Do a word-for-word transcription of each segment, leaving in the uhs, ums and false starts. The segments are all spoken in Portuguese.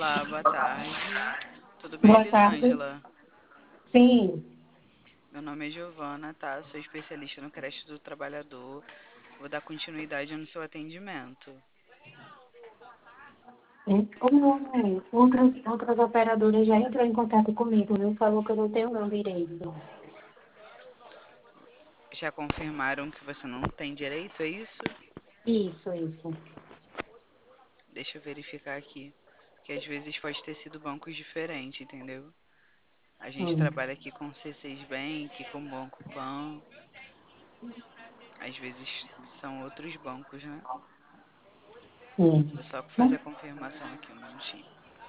Olá, boa tarde. Tudo bem, Boa tarde. Elisângela? Sim. Meu nome é Giovana, tá? Sou especialista no crédito do trabalhador. Vou dar continuidade no seu atendimento. Como outras, outras operadoras já entrou em contato comigo, viu? Falou que eu não tenho não direito. Já confirmaram que você não tem direito a isso? Isso, isso. Deixa eu verificar aqui. Porque às vezes pode ter sido bancos diferentes, entendeu? A gente Hum, trabalha aqui com C seis Bank, com Banco Pan. Às vezes são outros bancos, né? sim. Vou só fazer Não, a confirmação aqui um minutinho.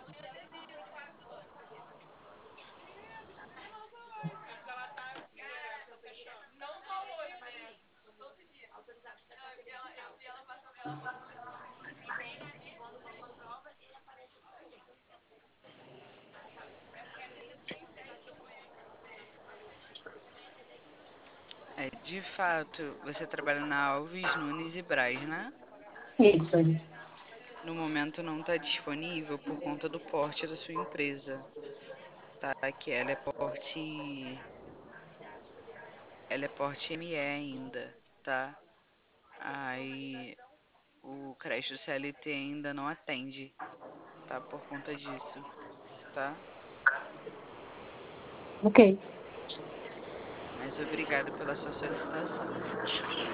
É, de fato, você trabalha na Alves, Nunes e Braz, né? isso. No momento não está disponível por conta do porte da sua empresa, tá? Que ela é porte, ela é porte M E ainda, tá? Aí o crédito C L T ainda não atende, tá? Por conta disso, tá? Ok. Mas obrigado pela sua solicitação.